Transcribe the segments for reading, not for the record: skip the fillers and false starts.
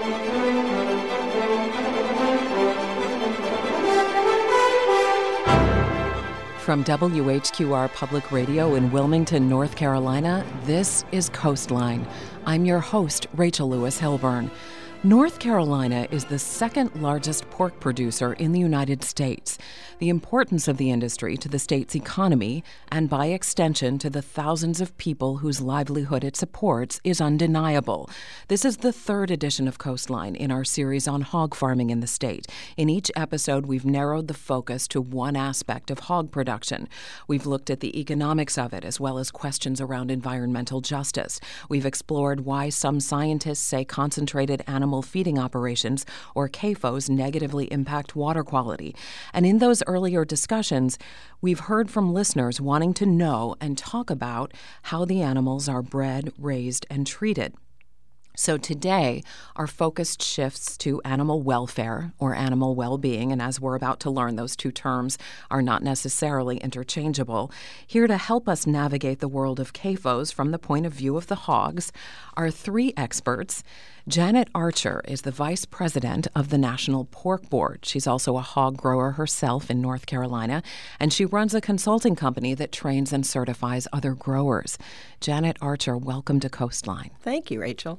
From WHQR Public Radio in Wilmington, North Carolina, this is Coastline. I'm your host, Rachel Lewis Hilburn. North Carolina is the second largest pork producer in the United States. The importance of the industry to the state's economy, and by extension to the thousands of people whose livelihood it supports, is undeniable. This is the third edition of Coastline in our series on hog farming in the state. In each episode, we've narrowed the focus to one aspect of hog production. We've looked at the economics of it, as well as questions around environmental justice. We've explored why some scientists say concentrated animal feeding operations, or CAFOs, negatively impact water quality. And in those earlier discussions, we've heard from listeners wanting to know and talk about how the animals are bred, raised, and treated. So today, our focus shifts to animal welfare or animal well-being, and as we're about to learn, those two terms are not necessarily interchangeable. Here to help us navigate the world of CAFOs from the point of view of the hogs are three experts. Janet Archer is the vice president of the National Pork Board. She's also a hog grower herself in North Carolina, and she runs a consulting company that trains and certifies other growers. Janet Archer, welcome to Coastline. Thank you, Rachel.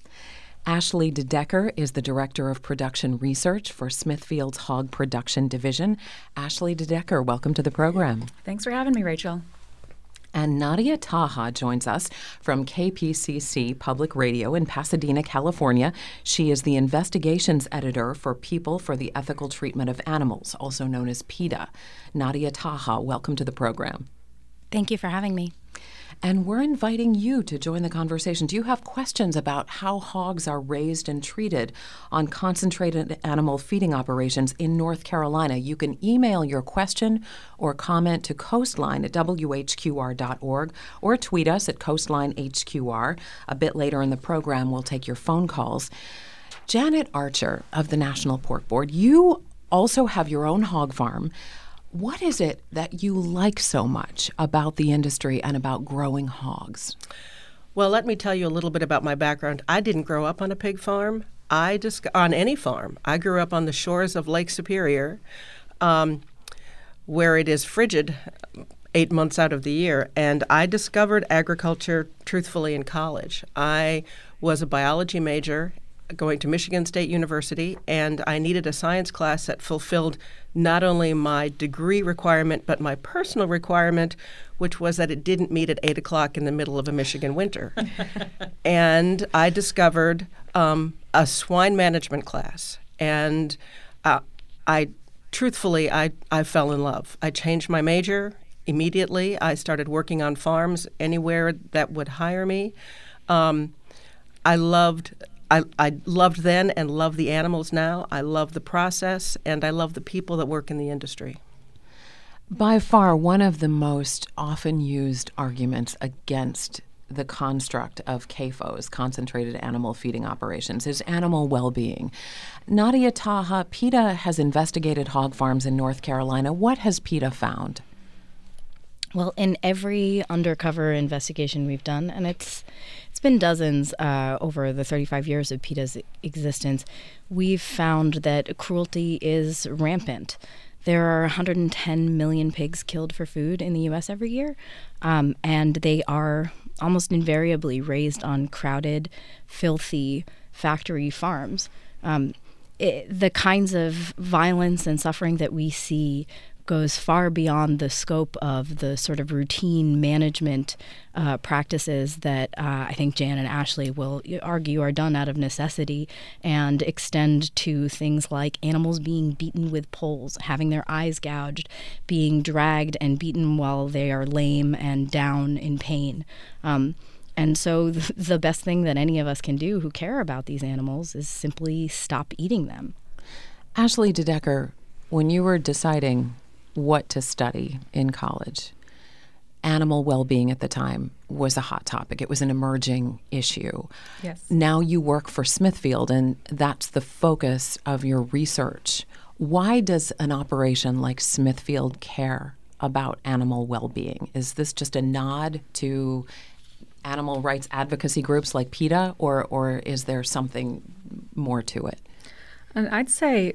Ashley DeDecker is the Director of Production Research for Smithfield's Hog Production Division. Ashley DeDecker, welcome to the program. Thanks for having me, Rachel. And Nadia Taha joins us from KPCC Public Radio in Pasadena, California. She is the investigations editor for People for the Ethical Treatment of Animals, also known as PETA. Nadia Taha, welcome to the program. Thank you for having me. And we're inviting you to join the conversation. Do you have questions about how hogs are raised and treated on concentrated animal feeding operations in North Carolina? You can email your question or comment to coastline@whqr.org or tweet us at coastlinehqr. A bit later in the program, we'll take your phone calls. Janet Archer of the National Pork Board, you also have your own hog farm. What is it that you like so much about the industry and about growing hogs? Well, let me tell you a little bit about my background. I didn't grow up on a pig farm. On any farm. I grew up on the shores of Lake Superior, where it is frigid 8 months out of the year. And I discovered agriculture, truthfully, in college. I was a biology major going to Michigan State University, and I needed a science class that fulfilled not only my degree requirement, but my personal requirement, which was that it didn't meet at 8 o'clock in the middle of a Michigan winter. And I discovered a swine management class, and I fell in love. I changed my major immediately. I started working on farms anywhere that would hire me. I loved then and love the animals now. I love the process, and I love the people that work in the industry. By far, one of the most often used arguments against the construct of CAFOs, concentrated animal feeding operations, is animal well-being. Nadia Taha, PETA has investigated hog farms in North Carolina. What has PETA found? Well, in every undercover investigation we've done, and it's been dozens over the 35 years of PETA's existence, we've found that cruelty is rampant. There are 110 million pigs killed for food in the U.S. every year, and they are almost invariably raised on crowded, filthy factory farms. The kinds of violence and suffering that we see goes far beyond the scope of the sort of routine management practices that I think Jan and Ashley will argue are done out of necessity, and extend to things like animals being beaten with poles, having their eyes gouged, being dragged and beaten while they are lame and down in pain. And so the best thing that any of us can do who care about these animals is simply stop eating them. Ashley DeDecker, when you were deciding what to study in college, animal well-being at the time was a hot topic. It was an emerging issue. Yes. Now you work for Smithfield, and that's the focus of your research. Why does an operation like Smithfield care about animal well-being? Is this just a nod to animal rights advocacy groups like PETA, or is there something more to it? And I'd say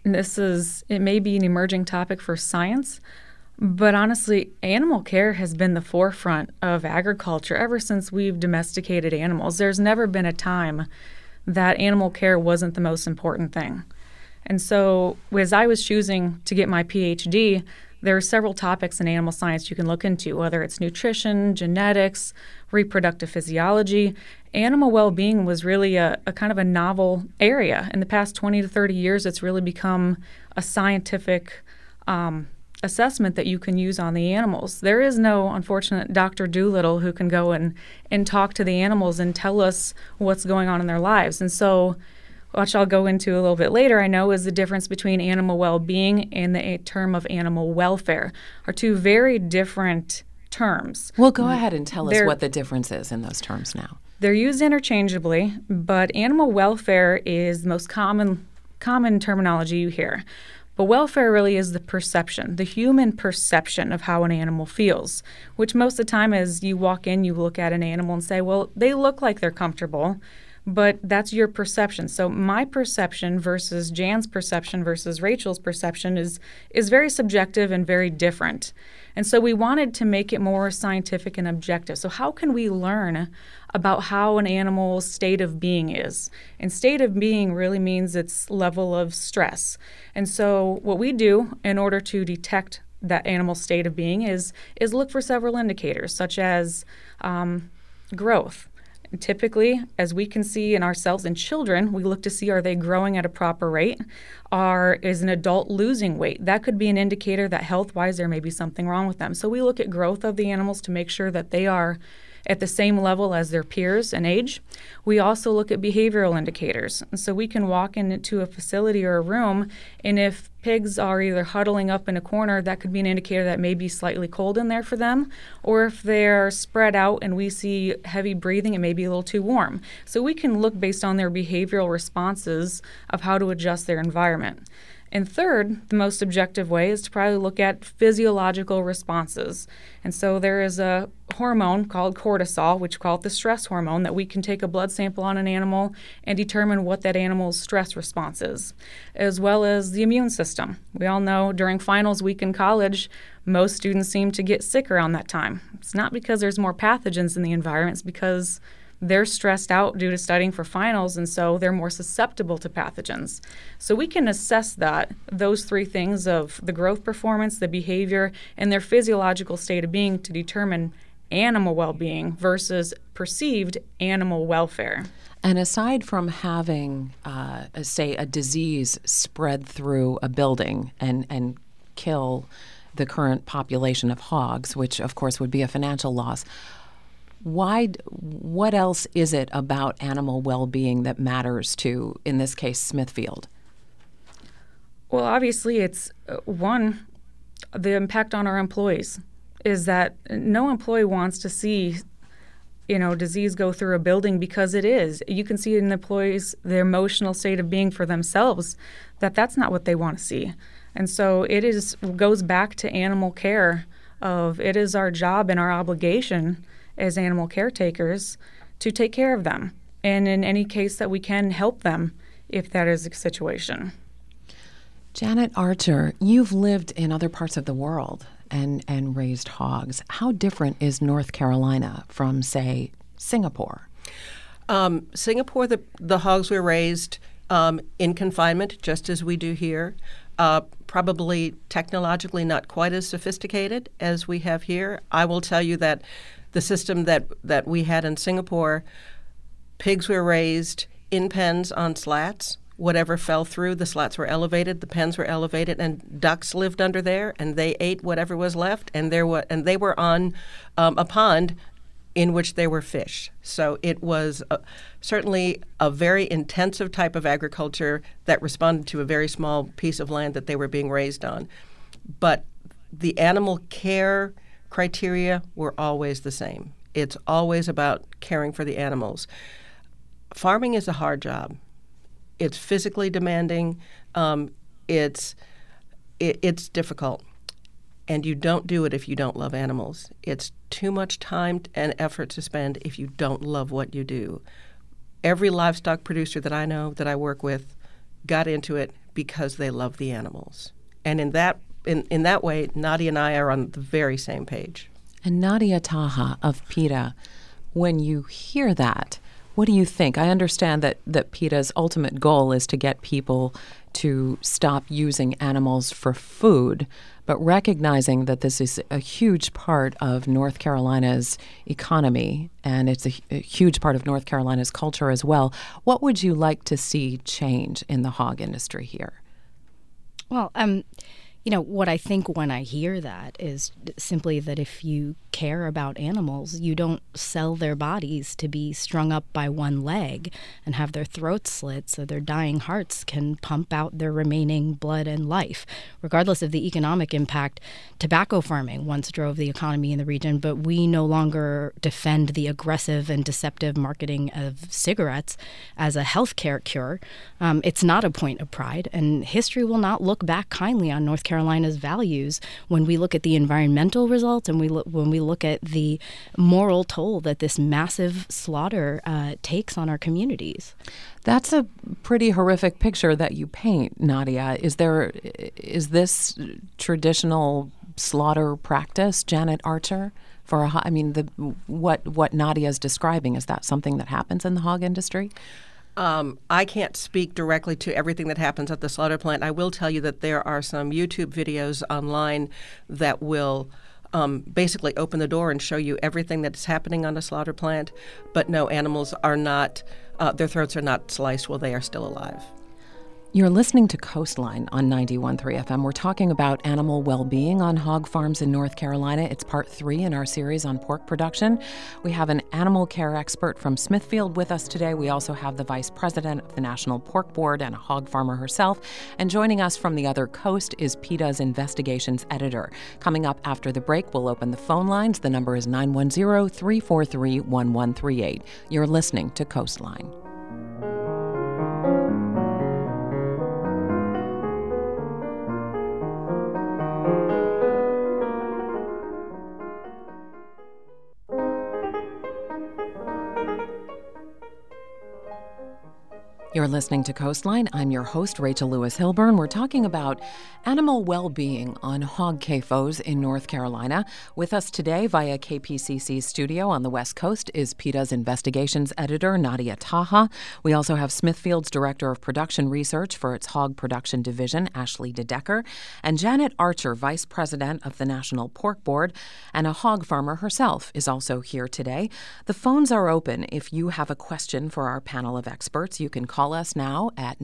it may be an emerging topic for science, but honestly, animal care has been the forefront of agriculture ever since we've domesticated animals. There's never been a time that animal care wasn't the most important thing. And so as I was choosing to get my PhD, there are several topics in animal science you can look into, whether it's nutrition, genetics, reproductive physiology. Animal well-being was really a kind of a novel area. In the past 20 to 30 years, it's really become a scientific assessment that you can use on the animals. There is no, unfortunate Dr. Doolittle who can go and talk to the animals and tell us what's going on in their lives. And so, which I'll go into a little bit later, I know is the difference between animal well-being and the term of animal welfare are two very different terms. Well, go ahead and tell us what the difference is in those terms now. They're used interchangeably, but animal welfare is the most common terminology you hear. But welfare really is the perception, the human perception of how an animal feels, which most of the time is you walk in, you look at an animal and say, well, they look like they're comfortable, but that's your perception. So my perception versus Jan's perception versus Rachel's perception is very subjective and very different. And so we wanted to make it more scientific and objective. So how can we learn about how an animal's state of being is? And state of being really means its level of stress. And so what we do in order to detect that animal state of being is look for several indicators, such as growth. Typically, as we can see in ourselves in children, we look to see, are they growing at a proper rate? Is an adult losing weight? That could be an indicator that health-wise there may be something wrong with them. So we look at growth of the animals to make sure that they are at the same level as their peers in age. We also look at behavioral indicators. And so we can walk into a facility or a room, and if pigs are either huddling up in a corner, that could be an indicator that may be slightly cold in there for them. Or if they're spread out and we see heavy breathing, it may be a little too warm. So we can look based on their behavioral responses of how to adjust their environment. And third, the most objective way is to probably look at physiological responses. And so there is a hormone called cortisol, which we call it the stress hormone, that we can take a blood sample on an animal and determine what that animal's stress response is, as well as the immune system. We all know during finals week in college, most students seem to get sick around that time. It's not because there's more pathogens in the environment, it's because they're stressed out due to studying for finals, and so they're more susceptible to pathogens. So we can assess those three things of the growth performance, the behavior, and their physiological state of being to determine animal well-being versus perceived animal welfare. And aside from having, say, a disease spread through a building and kill the current population of hogs, which of course would be a financial loss, what else is it about animal well-being that matters to, in this case, Smithfield? Well, obviously, it's one, the impact on our employees is that no employee wants to see, disease go through a building because it is. You can see in the employees their emotional state of being for themselves that's not what they want to see. And so it goes back to animal care of it is our job and our obligation as animal caretakers to take care of them, and in any case that we can help them if that is a situation. Janet Archer, you've lived in other parts of the world and raised hogs. How different is North Carolina from, say, Singapore? Singapore, the hogs were raised in confinement, just as we do here. Probably technologically not quite as sophisticated as we have here. I will tell you that the system that we had in Singapore, pigs were raised in pens on slats. Whatever fell through, the slats were elevated, the pens were elevated, and ducks lived under there, and they ate whatever was left, and they were on a pond in which there were fish. So it was certainly a very intensive type of agriculture that responded to a very small piece of land that they were being raised on. But the animal care criteria were always the same. It's always about caring for the animals. Farming is a hard job. It's physically demanding. It's difficult. And you don't do it if you don't love animals. It's too much time and effort to spend if you don't love what you do. Every livestock producer that I know that I work with got into it because they love the animals. And in that way, Nadia and I are on the very same page. And Nadia Taha of PETA, when you hear that, what do you think? I understand that PETA's ultimate goal is to get people to stop using animals for food, but recognizing that this is a huge part of North Carolina's economy and it's a huge part of North Carolina's culture as well, what would you like to see change in the hog industry here? Well, what I think when I hear that is simply that if you care about animals, you don't sell their bodies to be strung up by one leg and have their throats slit so their dying hearts can pump out their remaining blood and life. Regardless of the economic impact, tobacco farming once drove the economy in the region, but we no longer defend the aggressive and deceptive marketing of cigarettes as a healthcare cure. It's not a point of pride, and history will not look back kindly on North Carolina's values when we look at the environmental results and when we look at the moral toll that this massive slaughter takes on our communities. That's a pretty horrific picture that you paint, Nadia. Is this traditional slaughter practice, Janet Archer? What Nadia is describing, is that something that happens in the hog industry? I can't speak directly to everything that happens at the slaughter plant. I will tell you that there are some YouTube videos online that will basically open the door and show you everything that's happening on a slaughter plant. But no, animals are not, their throats are not sliced while they are still alive. You're listening to Coastline on 91.3 FM. We're talking about animal well-being on hog farms in North Carolina. It's part 3 in our series on pork production. We have an animal care expert from Smithfield with us today. We also have the vice president of the National Pork Board and a hog farmer herself. And joining us from the other coast is PETA's investigations editor. Coming up after the break, we'll open the phone lines. The number is 910-343-1138. You're listening to Coastline. You're listening to Coastline. I'm your host, Rachel Lewis Hilburn. We're talking about animal well-being on hog CAFOs in North Carolina. With us today via KPCC's studio on the West Coast is PETA's investigations editor, Nadia Taha. We also have Smithfield's director of production research for its hog production division, Ashley DeDecker, and Janet Archer, vice president of the National Pork Board, and a hog farmer herself is also here today. The phones are open. If you have a question for our panel of experts, you can call us now at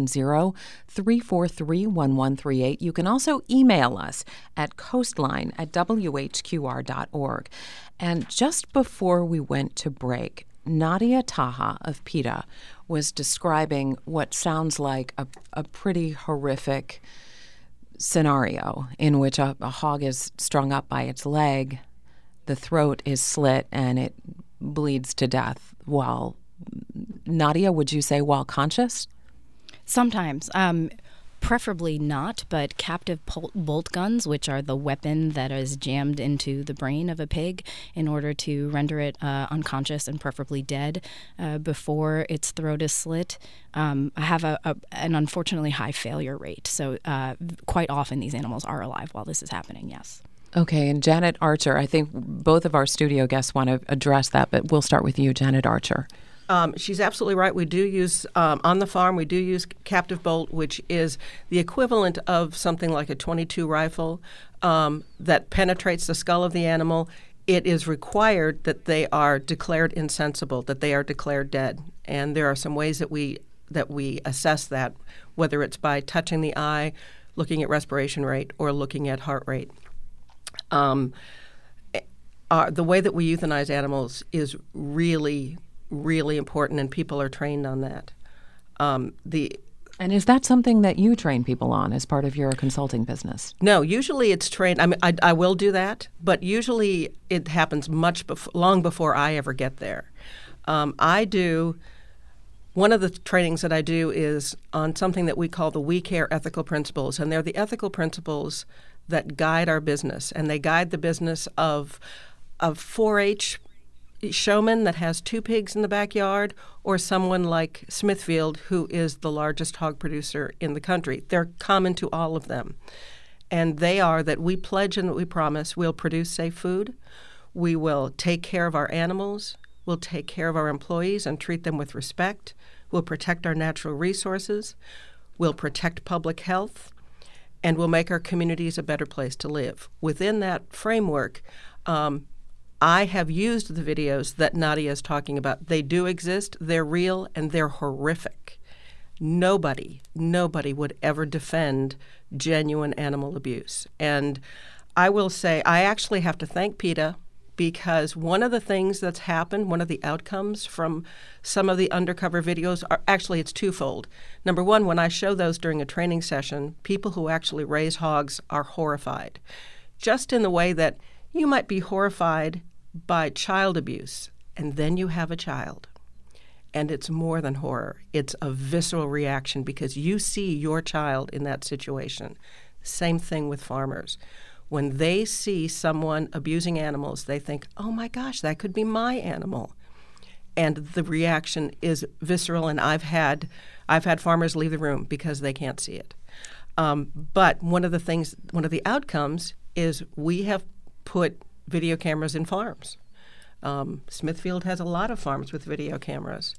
910-343-1138. You can also email us at coastline@whqr.org. And just before we went to break, Nadia Taha of PETA was describing what sounds like a pretty horrific scenario in which a hog is strung up by its leg, the throat is slit, and it bleeds to death while Nadia, would you say while conscious? Sometimes. Preferably not, but captive bolt guns, which are the weapon that is jammed into the brain of a pig in order to render it unconscious and preferably dead before its throat is slit, have an unfortunately high failure rate. So quite often these animals are alive while this is happening, yes. Okay, and Janet Archer, I think both of our studio guests want to address that, but we'll start with you, Janet Archer. She's absolutely right. We do use, on the farm, we do use captive bolt, which is the equivalent of something like a .22 rifle that penetrates the skull of the animal. It is required that they are declared insensible, that they are declared dead. And there are some ways that we assess that, whether it's by touching the eye, looking at respiration rate, or looking at heart rate. The way that we euthanize animals is really important, and people are trained on that. And is that something that you train people on as part of your consulting business? No, usually it's trained. I mean, I will do that, but usually it happens long before I ever get there. One of the trainings that I do is on something that we call the We Care ethical principles, and they're the ethical principles that guide our business, and they guide the business of 4-H showman that has 2 pigs in the backyard or someone like Smithfield, who is the largest hog producer in the country. They're common to all of them. And they are that we pledge and that we promise we'll produce safe food, we will take care of our animals, we'll take care of our employees and treat them with respect, we'll protect our natural resources, we'll protect public health, and we'll make our communities a better place to live. Within that framework, I have used the videos that Nadia is talking about. They do exist, they're real, and they're horrific. Nobody would ever defend genuine animal abuse. And I will say, I actually have to thank PETA, because one of the things that's happened, one of the outcomes from some of the undercover videos are actually, it's twofold. Number one, when I show those during a training session, people who actually raise hogs are horrified, just in the way that you might be horrified by child abuse, and then you have a child. And it's more than horror. It's a visceral reaction because you see your child in that situation. Same thing with farmers. When they see someone abusing animals, they think, oh my gosh, that could be my animal. And the reaction is visceral, and I've had farmers leave the room because they can't see it. But one of the outcomes is we have put video cameras in farms. Smithfield has a lot of farms with video cameras.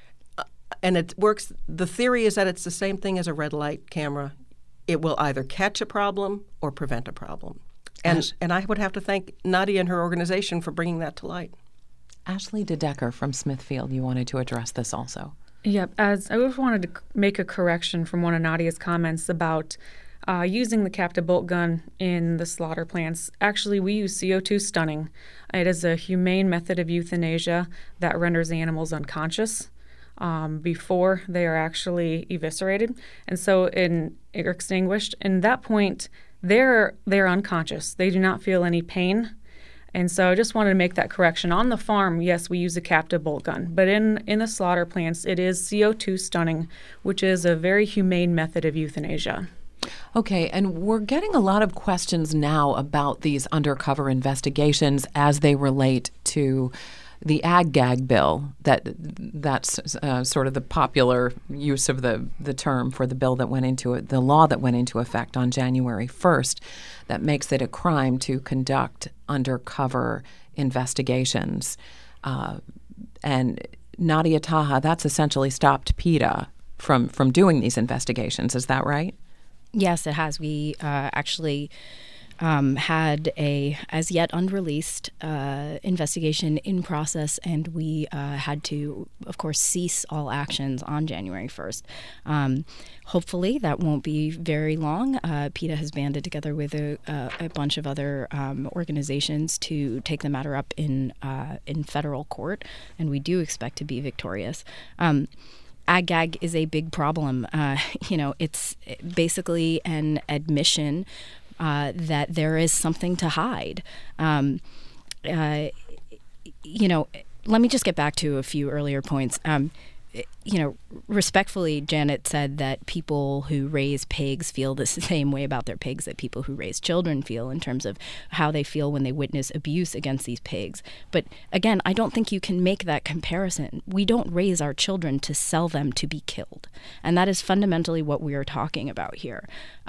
And it works. The theory is that it's the same thing as a red light camera. It will either catch a problem or prevent a problem. And I would have to thank Nadia and her organization for bringing that to light. Ashley DeDecker from Smithfield, you wanted to address this also. Yep. As I just wanted to make a correction from one of Nadia's comments about using the captive bolt gun in the slaughter plants. Actually, we use CO2 stunning. It is a humane method of euthanasia that renders animals unconscious before they are actually eviscerated, and so extinguished. And at that point, they're unconscious. They do not feel any pain. And so I just wanted to make that correction. On the farm, yes, we use a captive bolt gun. But in the slaughter plants, it is CO2 stunning, which is a very humane method of euthanasia. Okay, and we're getting a lot of questions now about these undercover investigations as they relate to the ag-gag bill. That's sort of the popular use of the term for the bill that went into it, the law that went into effect on January 1st, that makes it a crime to conduct undercover investigations. And Nadia Taha, that's essentially stopped PETA from doing these investigations. Is that right? Yes, it has. We actually had a as yet unreleased investigation in process, and we had to, of course, cease all actions on January 1st. Hopefully that won't be very long. PETA has banded together with a bunch of other organizations to take the matter up in federal court, and we do expect to be victorious. Ag-gag is a big problem. It's basically an admission that there is something to hide. Let me just get back to a few earlier points. Respectfully, Janet said that people who raise pigs feel the same way about their pigs that people who raise children feel in terms of how they feel when they witness abuse against these pigs. But again, I don't think you can make that comparison. We don't raise our children to sell them to be killed. And that is fundamentally what we are talking about here.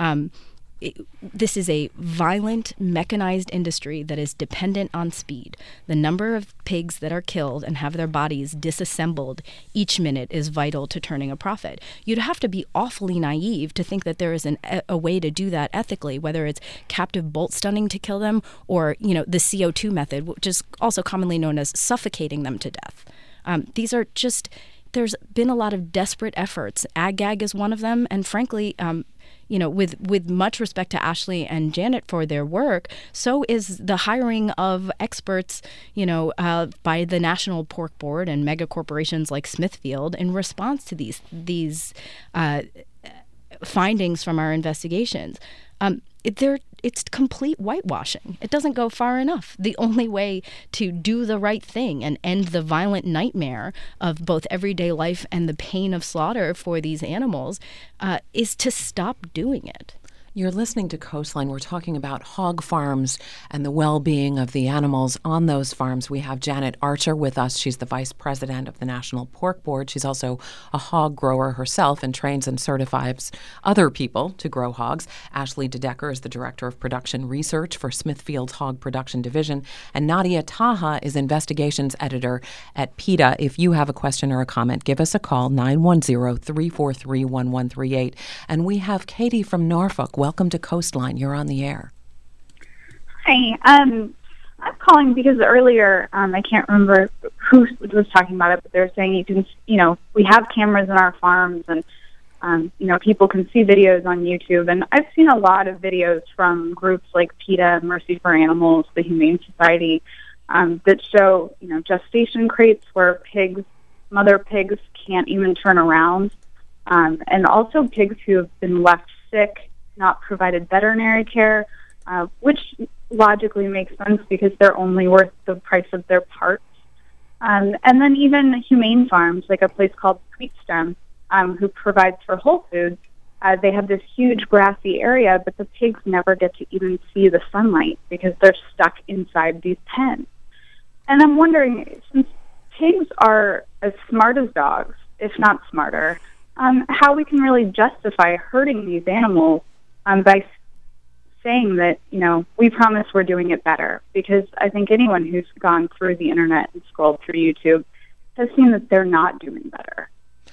This is a violent, mechanized industry that is dependent on speed. The number of pigs that are killed and have their bodies disassembled each minute is vital to turning a profit. You'd have to be awfully naive to think that there is a way to do that ethically, whether it's captive bolt stunning to kill them or, the CO2 method, which is also commonly known as suffocating them to death. There's been a lot of desperate efforts. Ag-gag is one of them, and frankly, with much respect to Ashley and Janet for their work, so is the hiring of experts, by the National Pork Board and mega corporations like Smithfield in response to these findings from our investigations. It's complete whitewashing. It doesn't go far enough. The only way to do the right thing and end the violent nightmare of both everyday life and the pain of slaughter for these animals is to stop doing it. You're listening to Coastline. We're talking about hog farms and the well-being of the animals on those farms. We have Janet Archer with us. She's the vice president of the National Pork Board. She's also a hog grower herself and trains and certifies other people to grow hogs. Ashley DeDecker is the director of production research for Smithfield's Hog Production Division. And Nadia Taha is investigations editor at PETA. If you have a question or a comment, give us a call, 910-343-1138. And we have Katie from Norfolk. Welcome to Coastline. You're on the air. Hi. I'm calling because earlier, I can't remember who was talking about it, but they were saying we have cameras in our farms and, people can see videos on YouTube. And I've seen a lot of videos from groups like PETA, Mercy for Animals, the Humane Society, that show, gestation crates where mother pigs can't even turn around. And also pigs who have been left sick, not provided veterinary care, which logically makes sense because they're only worth the price of their parts. And then even humane farms, like a place called Wheatstem, who provides for Whole Foods, they have this huge grassy area, but the pigs never get to even see the sunlight because they're stuck inside these pens. And I'm wondering, since pigs are as smart as dogs, if not smarter, how we can really justify hurting these animals by saying that, we promise we're doing it better. Because I think anyone who's gone through the internet and scrolled through YouTube has seen that they're not doing better.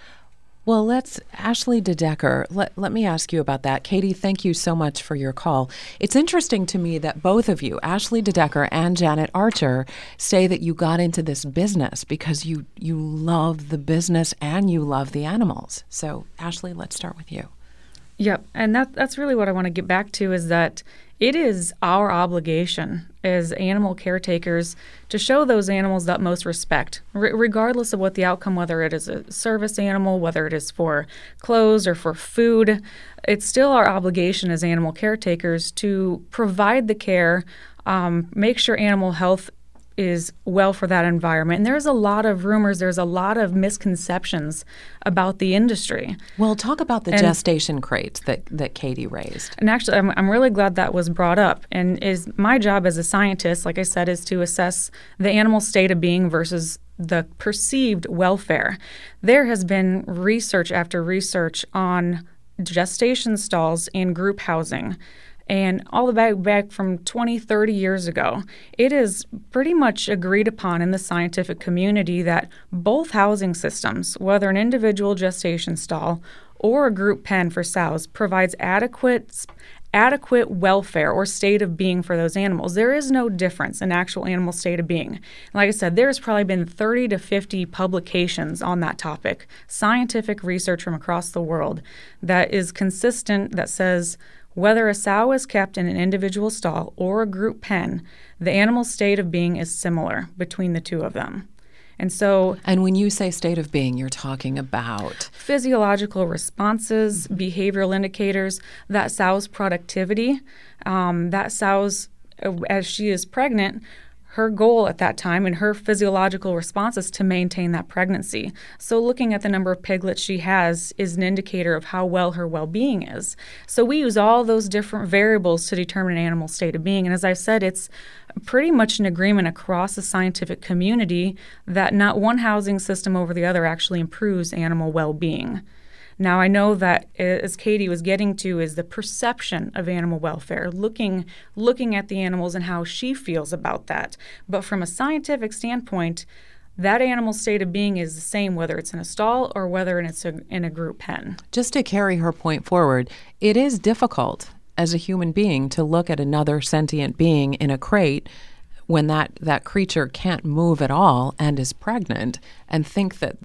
Well, Ashley DeDecker, let me ask you about that. Katie, thank you so much for your call. It's interesting to me that both of you, Ashley DeDecker and Janet Archer, say that you got into this business because you love the business and you love the animals. So, Ashley, let's start with you. Yep, and that's really what I want to get back to is that it is our obligation as animal caretakers to show those animals the utmost respect, regardless of what the outcome, whether it is a service animal, whether it is for clothes or for food. It's still our obligation as animal caretakers to provide the care, make sure animal health is well for that environment. And there's a lot of rumors, there's a lot of misconceptions about the industry. Well, talk about the gestation crates that Katie raised. And actually, I'm really glad that was brought up. And is my job as a scientist, like I said, is to assess the animal state of being versus the perceived welfare. There has been research after research on gestation stalls and group housing. And all the way back from 20, 30 years ago, it is pretty much agreed upon in the scientific community that both housing systems, whether an individual gestation stall or a group pen for sows, provides adequate welfare or state of being for those animals. There is no difference in actual animal state of being. Like I said, there's probably been 30 to 50 publications on that topic, scientific research from across the world that is consistent, that says whether a sow is kept in an individual stall or a group pen, the animal's state of being is similar between the two of them. And when you say state of being, you're talking about physiological responses, behavioral indicators, that sow's productivity, that sow's, as she is pregnant, her goal at that time and her physiological response is to maintain that pregnancy. So looking at the number of piglets she has is an indicator of how well her well-being is. So we use all those different variables to determine an animal's state of being. And as I said, it's pretty much an agreement across the scientific community that not one housing system over the other actually improves animal well-being. Now, I know that, as Katie was getting to, is the perception of animal welfare, looking at the animals and how she feels about that. But from a scientific standpoint, that animal's state of being is the same whether it's in a stall or whether it's in a group pen. Just to carry her point forward, it is difficult as a human being to look at another sentient being in a crate when that creature can't move at all and is pregnant and think that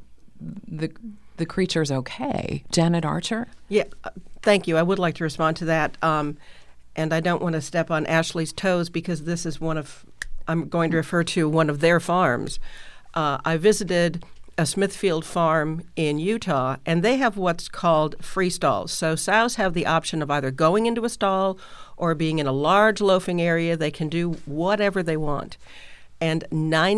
the creature's okay. Janet Archer? Yeah, thank you. I would like to respond to that. And I don't want to step on Ashley's toes because this is I'm going to refer to one of their farms. I visited a Smithfield farm in Utah, and they have what's called free stalls. So sows have the option of either going into a stall or being in a large loafing area. They can do whatever they want. And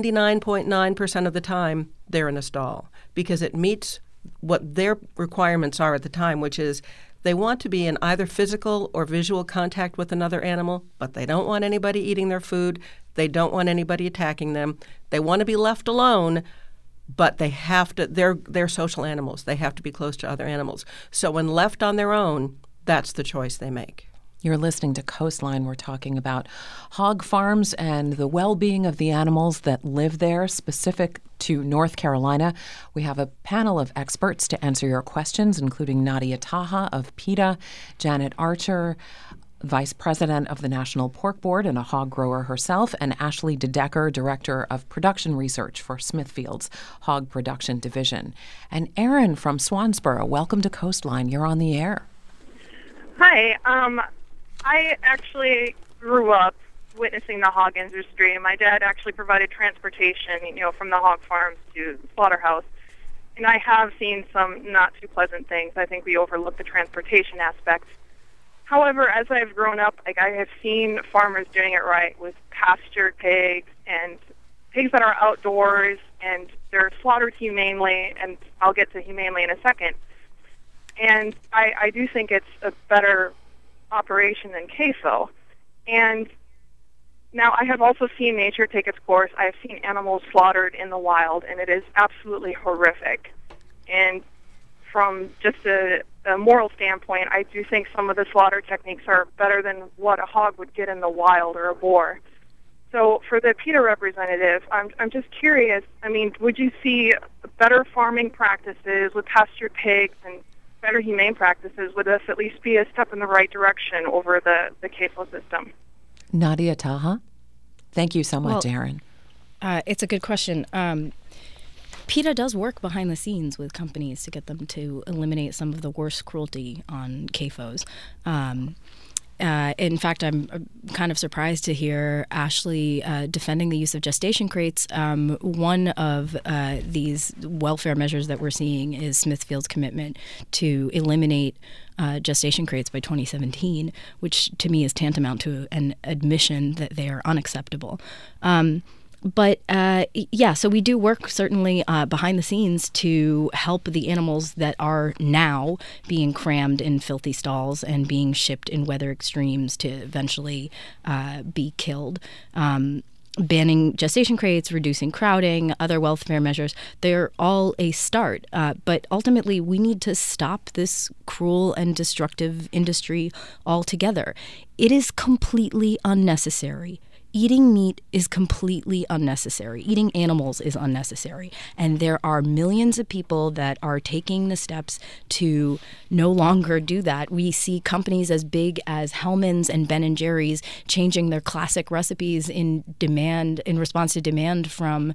99.9% of the time, they're in a stall because it meets what their requirements are at the time, which is They want to be in either physical or visual contact with another animal, but they don't want anybody eating their food. They don't want anybody attacking them. They want to be left alone, but they have to. They're social animals. They have to be close to other animals. So when left on their own, that's the choice they make. You're listening to Coastline. We're talking about hog farms and the well-being of the animals that live there, specific to North Carolina. We have a panel of experts to answer your questions, including Nadia Taha of PETA, Janet Archer, Vice President of the National Pork Board and a hog grower herself, and Ashley DeDecker, Director of Production Research for Smithfield's Hog Production Division. And Erin from Swansboro, welcome to Coastline. You're on the air. Hi. I actually grew up witnessing the hog industry. My dad actually provided transportation, from the hog farms to the slaughterhouse. And I have seen some not too pleasant things. I think we overlook the transportation aspect. However, as I've grown up, I have seen farmers doing it right with pastured pigs and pigs that are outdoors, and they're slaughtered humanely, and I'll get to humanely in a second. And I do think it's a better operation than CAFO. And now I have also seen nature take its course. I have seen animals slaughtered in the wild, and it is absolutely horrific. And from just a moral standpoint, I do think some of the slaughter techniques are better than what a hog would get in the wild or a boar. So for the PETA representative, I'm just curious, would you see better farming practices with pastured pigs and better humane practices? Would this at least be a step in the right direction over the CAFO system? Nadia Taha, thank you so much, Erin. It's a good question. PETA does work behind the scenes with companies to get them to eliminate some of the worst cruelty on CAFOs. In fact, I'm kind of surprised to hear Ashley defending the use of gestation crates. One of these welfare measures that we're seeing is Smithfield's commitment to eliminate gestation crates by 2017, which to me is tantamount to an admission that they are unacceptable. But so we do work certainly behind the scenes to help the animals that are now being crammed in filthy stalls and being shipped in weather extremes to eventually be killed. Banning gestation crates, reducing crowding, other welfare measures, they're all a start. But ultimately, we need to stop this cruel and destructive industry altogether. It is completely unnecessary. Eating meat is completely unnecessary. Eating animals is unnecessary. And there are millions of people that are taking the steps to no longer do that. We see companies as big as Hellmann's and Ben & Jerry's changing their classic recipes in response to demand from,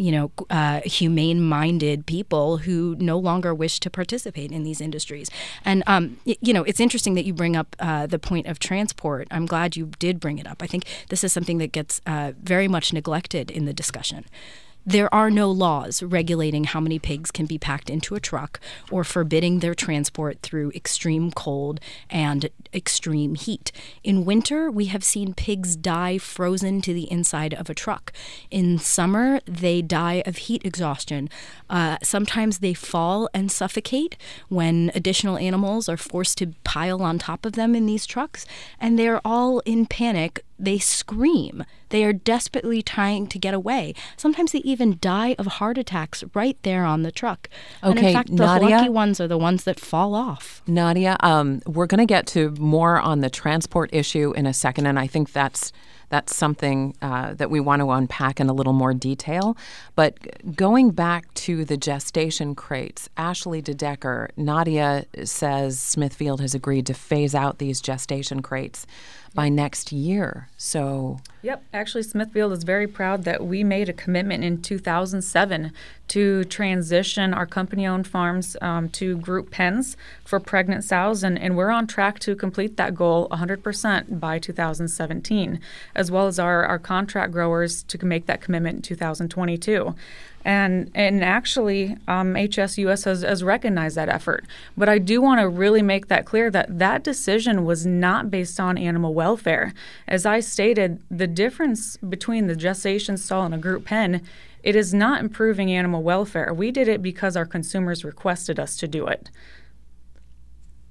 humane-minded people who no longer wish to participate in these industries. And, it's interesting that you bring up the point of transport. I'm glad you did bring it up. I think this is something that gets very much neglected in the discussion. There are no laws regulating how many pigs can be packed into a truck or forbidding their transport through extreme cold and extreme heat. In winter, we have seen pigs die frozen to the inside of a truck. In summer, they die of heat exhaustion. Sometimes they fall and suffocate when additional animals are forced to pile on top of them in these trucks, and they're all in panic. They scream. They are desperately trying to get away. Sometimes they even die of heart attacks right there on the truck. Okay, and in fact, the Nadia, lucky ones are the ones that fall off. Nadia, we're going to get to more on the transport issue in a second, and I think that's something that we want to unpack in a little more detail. But going back to the gestation crates, Ashley DeDecker, Nadia says Smithfield has agreed to phase out these gestation crates by next year. So Yep. Actually, Smithfield is very proud that we made a commitment in 2007 to transition our company-owned farms to group pens for pregnant sows, and we're on track to complete that goal 100% by 2017, as well as our contract growers to make that commitment in 2022. And actually, HSUS has recognized that effort. But I do want to really make that clear that decision was not based on animal welfare. As I stated, the difference between the gestation stall and a group pen, it is not improving animal welfare. We did it because our consumers requested us to do it.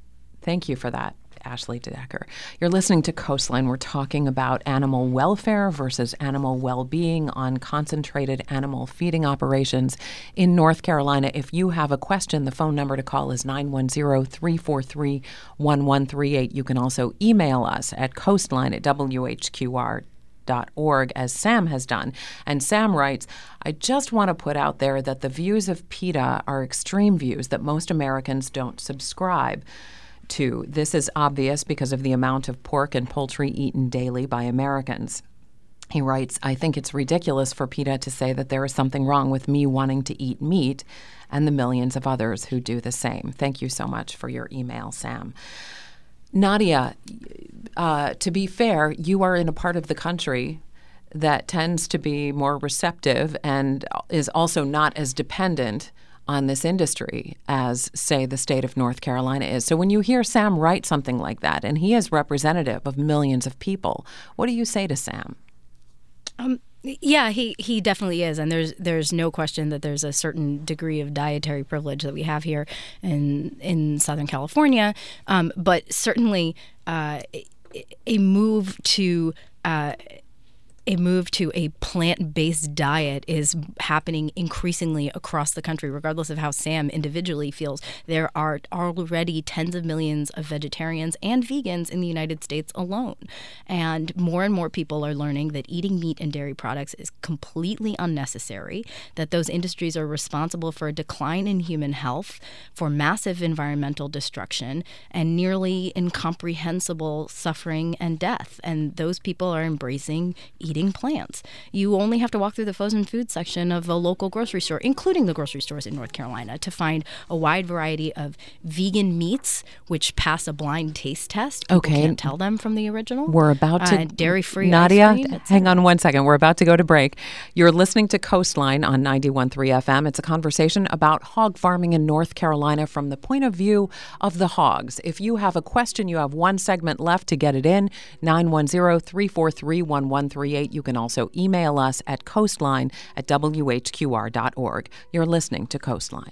Thank you for that, Ashley DeDecker. You're listening to Coastline. We're talking about animal welfare versus animal well-being on concentrated animal feeding operations in North Carolina. If you have a question, the phone number to call is 910-343-1138. You can also email us at coastline@whqr.org, as Sam has done. And Sam writes, I just want to put out there that the views of PETA are extreme views that most Americans don't subscribe to. This is obvious because of the amount of pork and poultry eaten daily by Americans. He writes, I think it's ridiculous for PETA to say that there is something wrong with me wanting to eat meat and the millions of others who do the same. Thank you so much for your email, Sam. Nadia, to be fair, you are in a part of the country that tends to be more receptive and is also not as dependent on this industry as, say, the state of North Carolina is. So when you hear Sam write something like that, and he is representative of millions of people, what do you say to Sam? Yeah, he definitely is, and there's no question that there's a certain degree of dietary privilege that we have here in Southern California, but certainly a move to a plant-based diet is happening increasingly across the country, regardless of how Sam individually feels. There are already tens of millions of vegetarians and vegans in the United States alone. And more people are learning that eating meat and dairy products is completely unnecessary, that those industries are responsible for a decline in human health, for massive environmental destruction, and nearly incomprehensible suffering and death. And those people are embracing eating plants. You only have to walk through the frozen food section of a local grocery store, including the grocery stores in North Carolina, to find a wide variety of vegan meats which pass a blind taste test. People can't tell them from the original. We're about to dairy-free Nadia, ice cream, hang on one second. We're about to go to break. You're listening to Coastline on 91.3 FM. It's a conversation about hog farming in North Carolina from the point of view of the hogs. If you have a question, you have one segment left to get it in, 910-343-1138. You can also email us at coastline@whqr.org. You're listening to Coastline.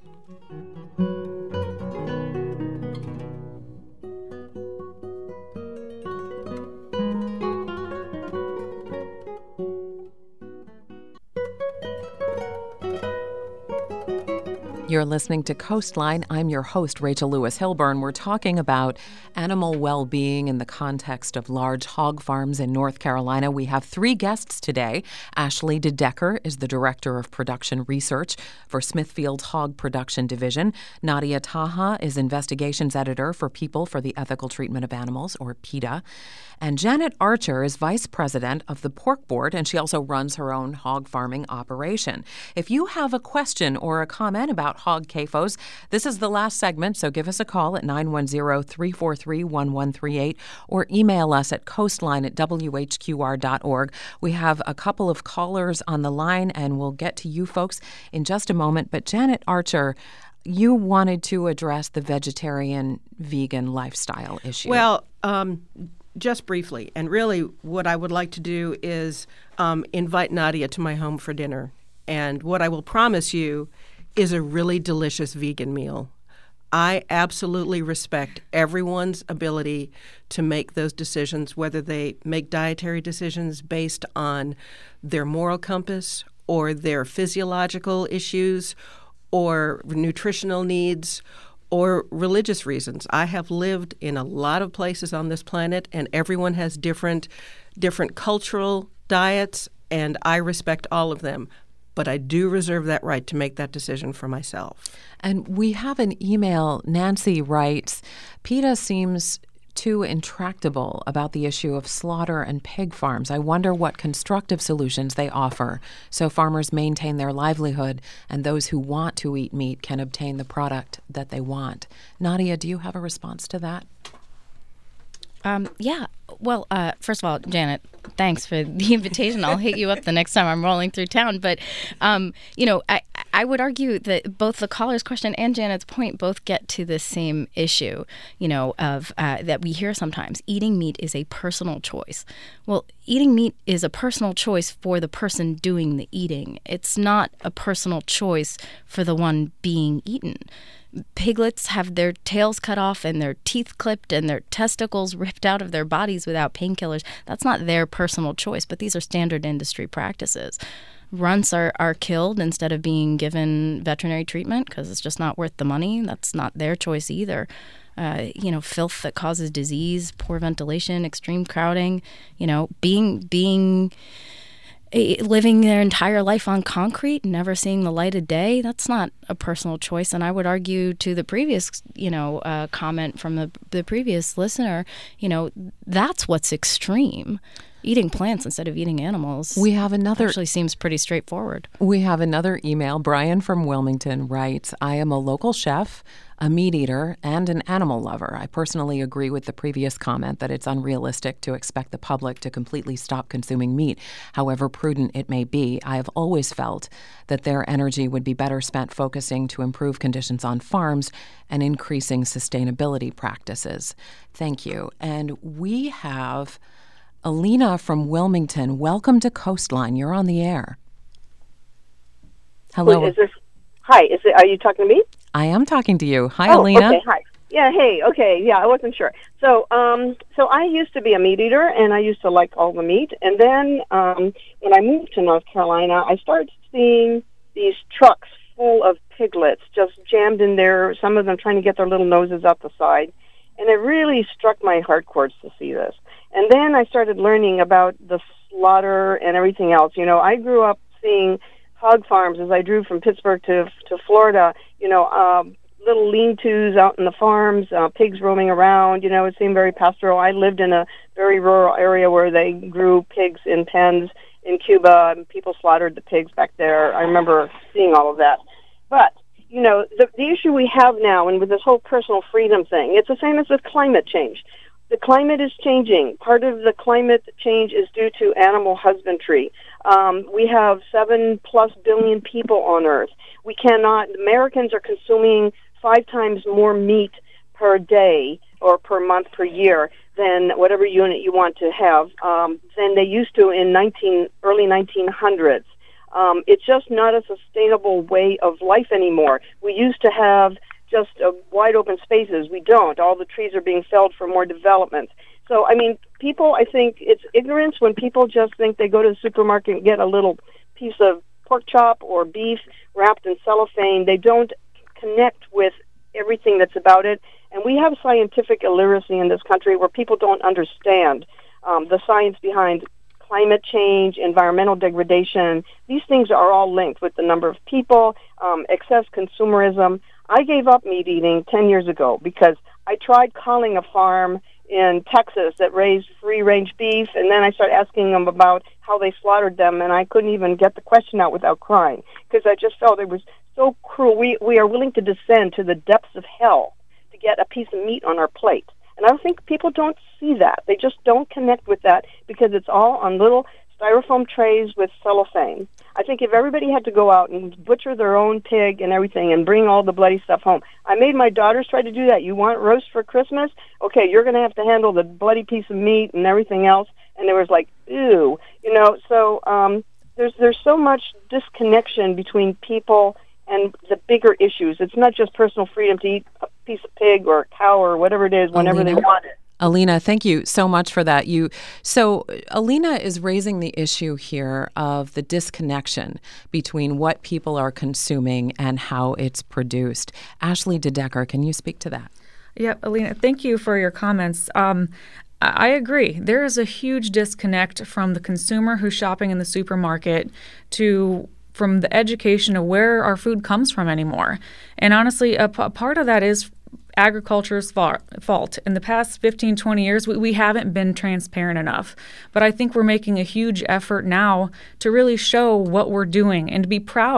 You're listening to Coastline. I'm your host, Rachel Lewis Hilburn. We're talking about animal well-being in the context of large hog farms in North Carolina. We have three guests today. Ashley DeDecker is the Director of Production Research for Smithfield's Hog Production Division. Nadia Taha is Investigations Editor for People for the Ethical Treatment of Animals, or PETA. And Janet Archer is Vice President of the Pork Board, and she also runs her own hog farming operation. If you have a question or a comment about hog CAFOs, this is the last segment, so give us a call at 910-343-1138 or email us at coastline@whqr.org. We have a couple of callers on the line, and we'll get to you folks in just a moment. But Janet Archer, you wanted to address the vegetarian-vegan lifestyle issue. Well, just briefly, and really what I would like to do is invite Nadia to my home for dinner. And what I will promise you is a really delicious vegan meal. I absolutely respect everyone's ability to make those decisions, whether they make dietary decisions based on their moral compass or their physiological issues or nutritional needs or religious reasons. I have lived in a lot of places on this planet, and everyone has different cultural diets, and I respect all of them. But I do reserve that right to make that decision for myself. And we have an email. Nancy writes, PETA seems too intractable about the issue of slaughter and pig farms. I wonder what constructive solutions they offer so farmers maintain their livelihood and those who want to eat meat can obtain the product that they want. Nadia, do you have a response to that? Yeah. Well, first of all, Janet, thanks for the invitation. I'll hit you up the next time I'm rolling through town. But, I would argue that both the caller's question and Janet's point both get to the same issue, of that we hear sometimes. Eating meat is a personal choice. Well, eating meat is a personal choice for the person doing the eating. It's not a personal choice for the one being eaten. Piglets have their tails cut off and their teeth clipped and their testicles ripped out of their bodies without painkillers. That's not their personal choice, but these are standard industry practices. Runts are killed instead of being given veterinary treatment because it's just not worth the money. That's not their choice either. Filth that causes disease, poor ventilation, extreme crowding, living their entire life on concrete, never seeing the light of day, that's not a personal choice. And I would argue to the previous, comment from the previous listener, that's what's extreme. Eating plants instead of eating animals. We have another. Actually seems pretty straightforward. We have another email. Brian from Wilmington writes, I am a local chef, a meat eater, and an animal lover. I personally agree with the previous comment that it's unrealistic to expect the public to completely stop consuming meat. However prudent it may be, I have always felt that their energy would be better spent focusing to improve conditions on farms and increasing sustainability practices. Thank you. And we have Alina from Wilmington. Welcome to Coastline. You're on the air. Hello. Wait, are you talking to me? I am talking to you. Hi, Alina. Okay, hi. Yeah, hey, okay, yeah, I wasn't sure. So I used to be a meat eater, and I used to like all the meat. And then when I moved to North Carolina, I started seeing these trucks full of piglets just jammed in there, some of them trying to get their little noses out the side. And it really struck my heart chords to see this. And then I started learning about the slaughter and everything else. I grew up seeing hog farms as I drove from Pittsburgh to Florida, little lean-tos out in the farms, pigs roaming around. It seemed very pastoral. I lived in a very rural area where they grew pigs in pens in Cuba, and people slaughtered the pigs back there. I remember seeing all of that. But, the issue we have now, and with this whole personal freedom thing, it's the same as with climate change. The climate is changing. Part of the climate change is due to animal husbandry. We have 7+ billion people on Earth. Americans are consuming 5 times more meat per day or per month per year than whatever unit you want to have than they used to in early 1900s. It's just not a sustainable way of life anymore. We used to have just wide open spaces. We don't. All the trees are being felled for more development. So, people, I think it's ignorance when people just think they go to the supermarket and get a little piece of pork chop or beef wrapped in cellophane. They don't connect with everything that's about it. And we have scientific illiteracy in this country where people don't understand the science behind climate change, environmental degradation. These things are all linked with the number of people, excess consumerism. I gave up meat eating 10 years ago because I tried calling a farm in Texas that raised free-range beef, and then I started asking them about how they slaughtered them, and I couldn't even get the question out without crying because I just felt it was so cruel. We are willing to descend to the depths of hell to get a piece of meat on our plate. And I think people don't see that. They just don't connect with that because it's all on little styrofoam trays with cellophane. I think if everybody had to go out and butcher their own pig and everything and bring all the bloody stuff home. I made my daughters try to do that. You want roast for Christmas? Okay, you're going to have to handle the bloody piece of meat and everything else. And it was like, ew. So there's so much disconnection between people and the bigger issues. It's not just personal freedom to eat a piece of pig or a cow or whatever it is whenever they want it. Alina, thank you so much for that. So Alina is raising the issue here of the disconnection between what people are consuming and how it's produced. Ashley DeDecker, can you speak to that? Yep, Alina, thank you for your comments. I agree. There is a huge disconnect from the consumer who's shopping in the supermarket from the education of where our food comes from anymore. And honestly, a part of that is agriculture's fault. In the past 15, 20 years, we haven't been transparent enough. But I think we're making a huge effort now to really show what we're doing and to be proud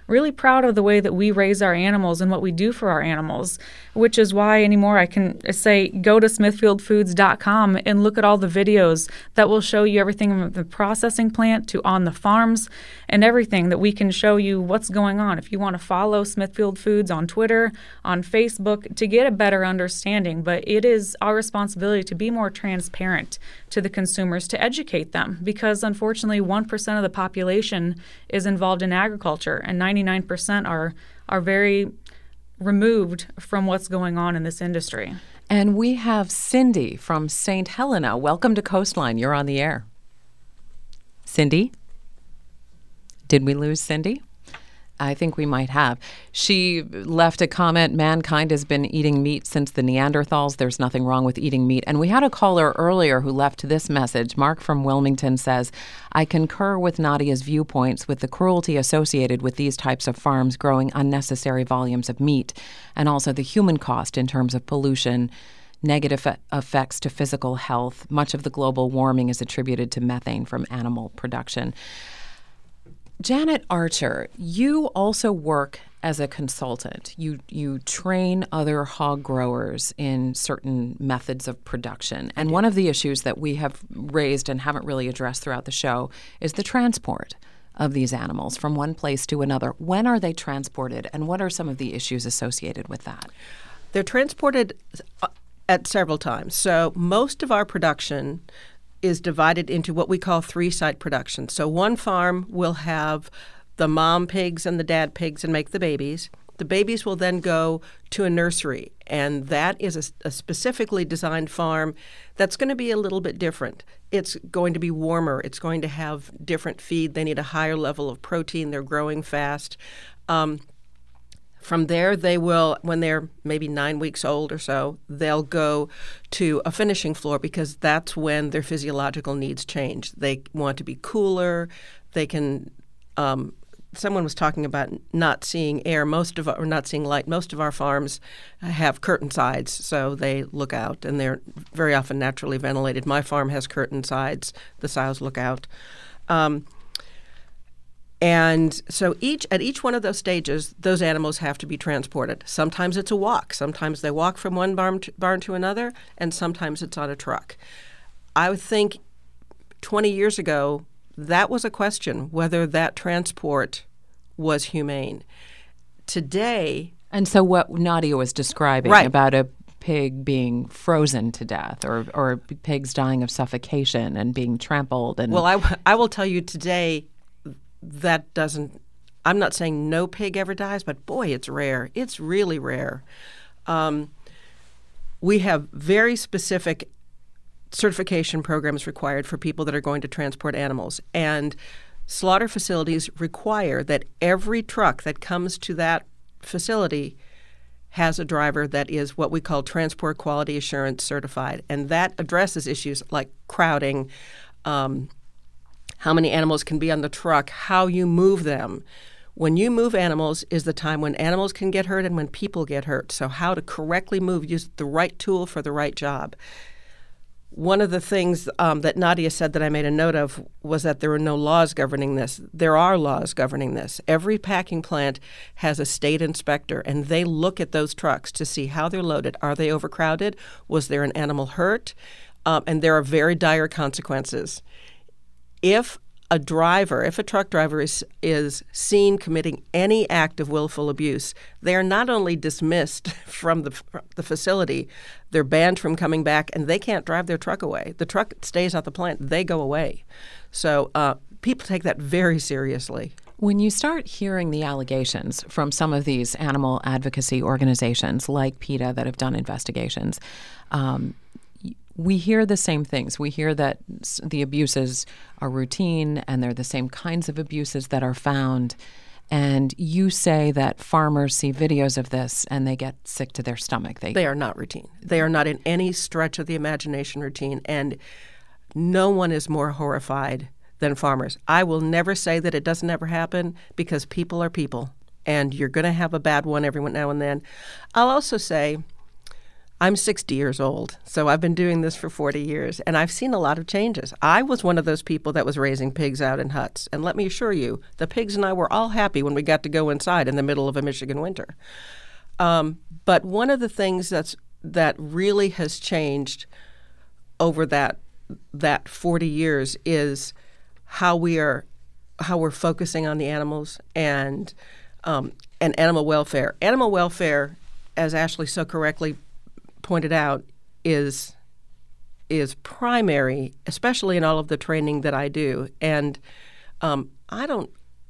really proud of the way that we raise our animals and what we do for our animals, which is why anymore I can say go to smithfieldfoods.com and look at all the videos that will show you everything from the processing plant to on the farms and everything, that we can show you what's going on. If you want to follow Smithfield Foods on Twitter, on Facebook, to get a better understanding. But it is our responsibility to be more transparent to the consumers, to educate them, because unfortunately 1% of the population is involved in agriculture and 99% are very removed from what's going on in this industry. And we have Cindy from St. Helena. Welcome to Coastline. You're on the air. Cindy? Did we lose Cindy? I think we might have. She left a comment, mankind has been eating meat since the Neanderthals. There's nothing wrong with eating meat. And we had a caller earlier who left this message. Mark from Wilmington says, I concur with Nadia's viewpoints with the cruelty associated with these types of farms growing unnecessary volumes of meat, and also the human cost in terms of pollution, negative effects to physical health. Much of the global warming is attributed to methane from animal production. Janet Archer, you also work as a consultant. You train other hog growers in certain methods of production. And one of the issues that we have raised and haven't really addressed throughout the show is the transport of these animals from one place to another. When are they transported, and what are some of the issues associated with that? They're transported at several times. So most of our production is divided into what we call 3-site production. So one farm will have the mom pigs and the dad pigs and make the babies. The babies will then go to a nursery, and that is a specifically designed farm that's going to be a little bit different. It's going to be warmer. It's going to have different feed. They need a higher level of protein. They're growing fast. From there, they will, when they're maybe 9 weeks old or so, they'll go to a finishing floor, because that's when their physiological needs change. They want to be cooler. They can. Someone was talking about not seeing air. Or not seeing light. Most of our farms have curtain sides, so they look out, and they're very often naturally ventilated. My farm has curtain sides. The sows look out. And so at each one of those stages, those animals have to be transported. Sometimes it's a walk. Sometimes they walk from one barn to another, and sometimes it's on a truck. I would think 20 years ago, that was a question, whether that transport was humane. Today... And so what Nadia was describing about a pig being frozen to death, or pigs dying of suffocation and being trampled. And well, I will tell you today... that doesn't, I'm not saying no pig ever dies, but boy, it's rare. It's really rare. We have very specific certification programs required for people that are going to transport animals. And slaughter facilities require that every truck that comes to that facility has a driver that is what we call Transport Quality Assurance certified. And that addresses issues like crowding, how many animals can be on the truck, how you move them. When you move animals is the time when animals can get hurt and when people get hurt. So how to correctly move, use the right tool for the right job. One of the things that Nadia said that I made a note of was that there were no laws governing this. There are laws governing this. Every packing plant has a state inspector, and they look at those trucks to see how they're loaded. Are they overcrowded? Was there an animal hurt? And there are very dire consequences. If a truck driver is seen committing any act of willful abuse, they are not only dismissed from the facility, they're banned from coming back, and they can't drive their truck away. The truck stays at the plant. They go away. So people take that very seriously. When you start hearing the allegations from some of these animal advocacy organizations like PETA that have done investigations, we hear the same things. We hear that the abuses are routine and they're the same kinds of abuses that are found. And you say that farmers see videos of this and they get sick to their stomach. They are not routine. They are not in any stretch of the imagination routine. And no one is more horrified than farmers. I will never say that it doesn't ever happen, because people are people. And you're going to have a bad one every now and then. I'll also say I'm 60 years old, so I've been doing this for 40 years, and I've seen a lot of changes. I was one of those people that was raising pigs out in huts, and let me assure you, the pigs and I were all happy when we got to go inside in the middle of a Michigan winter. But one of the things that really has changed over that 40 years is how we're focusing on the animals and animal welfare. Animal welfare, as Ashley so correctly pointed out, is primary, especially in all of the training that I do. And I don't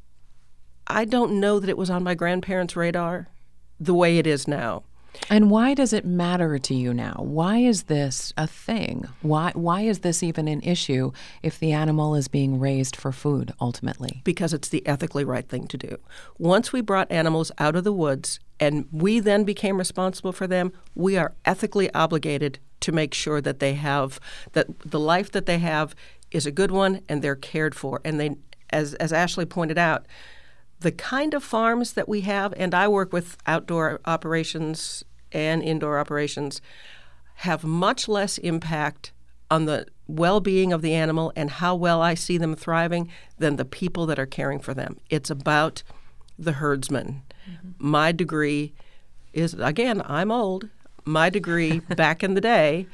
know that it was on my grandparents' radar the way it is now. And why does it matter to you now? Why is this a thing? Why is this even an issue if the animal is being raised for food ultimately? Because it's the ethically right thing to do. Once we brought animals out of the woods and we then became responsible for them, we are ethically obligated to make sure that that the life that they have is a good one and they're cared for. And they, as Ashley pointed out, the kind of farms that we have, and I work with outdoor operations and indoor operations, have much less impact on the well-being of the animal and how well I see them thriving than the people that are caring for them. It's about the herdsman. Mm-hmm. My degree is, again, I'm old. My degree back in the day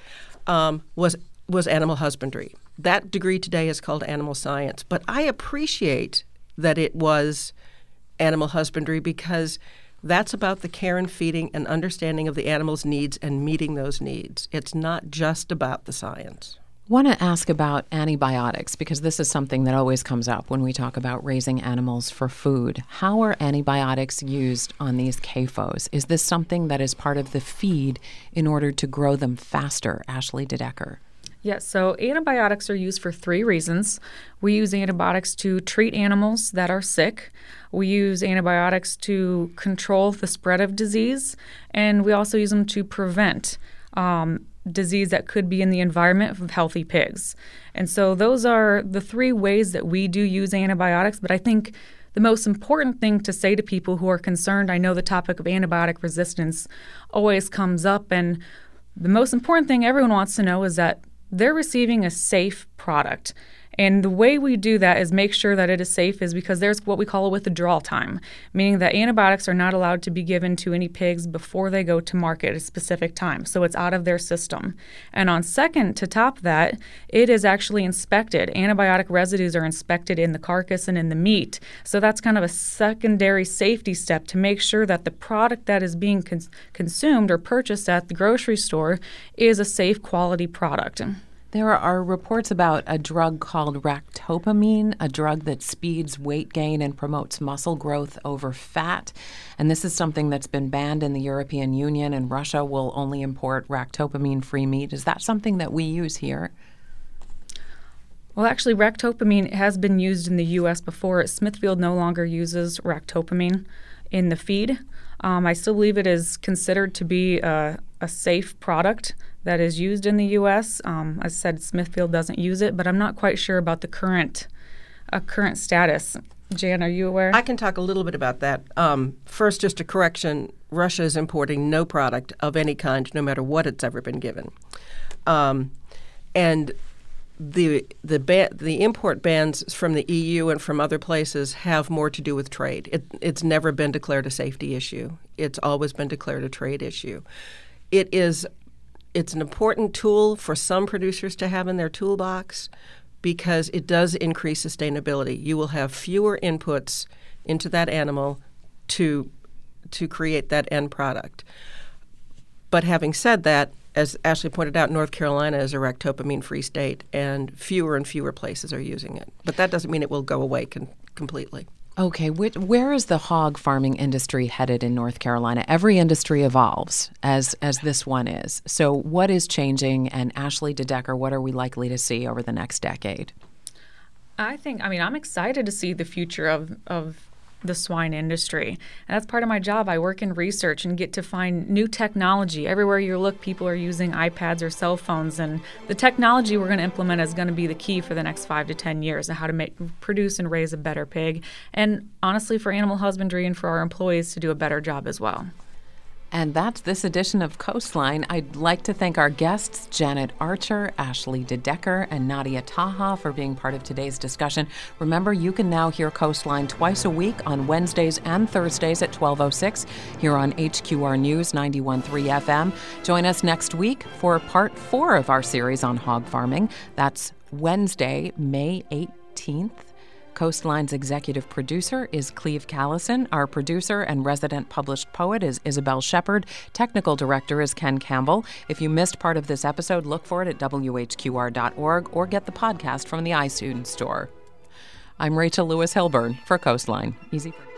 was animal husbandry. That degree today is called animal science. But I appreciate that it was animal husbandry because that's about the care and feeding and understanding of the animal's needs and meeting those needs. It's not just about the science. I want to ask about antibiotics because this is something that always comes up when we talk about raising animals for food. How are antibiotics used on these CAFOs? Is this something that is part of the feed in order to grow them faster? Ashley DeDecker. Yes, so antibiotics are used for 3 reasons. We use antibiotics to treat animals that are sick. We use antibiotics to control the spread of disease, and we also use them to prevent disease that could be in the environment of healthy pigs. And so those are the 3 ways that we do use antibiotics, but I think the most important thing to say to people who are concerned, I know the topic of antibiotic resistance always comes up, and the most important thing everyone wants to know is that they're receiving a safe product. And the way we do that is make sure that it is safe is because there's what we call a withdrawal time, meaning that antibiotics are not allowed to be given to any pigs before they go to market at a specific time. So it's out of their system. And on second, to top that, it is actually inspected. Antibiotic residues are inspected in the carcass and in the meat. So that's kind of a secondary safety step to make sure that the product that is being consumed or purchased at the grocery store is a safe quality product. There are reports about a drug called ractopamine, a drug that speeds weight gain and promotes muscle growth over fat. And this is something that's been banned in the European Union, and Russia will only import ractopamine-free meat. Is that something that we use here? Well, actually, ractopamine has been used in the U.S. before. Smithfield no longer uses ractopamine in the feed. I still believe it is considered to be a safe product that is used in the U.S. As I said, Smithfield doesn't use it, but I'm not quite sure about the current status. Jan, are you aware? I can talk a little bit about that. First, just a correction. Russia is importing no product of any kind, no matter what it's ever been given. And the import bans from the EU and from other places have more to do with trade. It's never been declared a safety issue. It's always been declared a trade issue. It's an important tool for some producers to have in their toolbox because it does increase sustainability. You will have fewer inputs into that animal to create that end product. But having said that, as Ashley pointed out, North Carolina is a ractopamine-free state, and fewer places are using it. But that doesn't mean it will go away completely. Okay, where is the hog farming industry headed in North Carolina? Every industry evolves, as this one is. So what is changing? And Ashley DeDecker, what are we likely to see over the next decade? I'm excited to see the future of the swine industry. And that's part of my job. I work in research and get to find new technology. Everywhere you look, people are using iPads or cell phones, and the technology we're going to implement is going to be the key for the next 5 to 10 years on how to produce and raise a better pig, and honestly for animal husbandry and for our employees to do a better job as well. And that's this edition of Coastline. I'd like to thank our guests, Janet Archer, Ashley DeDecker, and Nadia Taha, for being part of today's discussion. Remember, you can now hear Coastline twice a week on Wednesdays and Thursdays at 12:06 here on HQR News 91.3 FM. Join us next week for part 4 of our series on hog farming. That's Wednesday, May 18th. Coastline's executive producer is Cleve Callison. Our producer and resident published poet is Isabel Shepard. Technical director is Ken Campbell. If you missed part of this episode, look for it at whqr.org or get the podcast from the iTunes store. I'm Rachel Lewis Hilburn for Coastline. Easy for